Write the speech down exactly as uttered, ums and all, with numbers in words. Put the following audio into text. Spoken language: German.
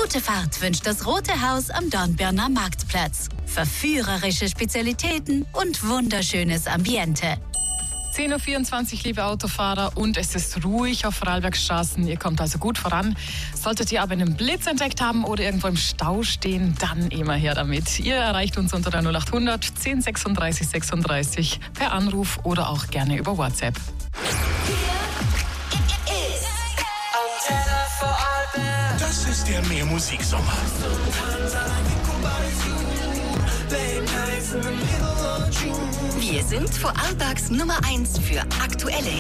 Gute Fahrt wünscht das Rote Haus am Dornbirner Marktplatz. Verführerische Spezialitäten und wunderschönes Ambiente. zehn Uhr vierundzwanzig, liebe Autofahrer, und es ist ruhig auf Vorarlbergstraßen. Ihr kommt also gut voran. Solltet ihr aber einen Blitz entdeckt haben oder irgendwo im Stau stehen, dann immer her damit. Ihr erreicht uns unter der null acht hundert zehn sechsunddreißig sechsunddreißig per Anruf oder auch gerne über WhatsApp. Das ist der Mehr-Musik-Sommer. Wir sind Vorarlbergs Nummer eins für aktuelle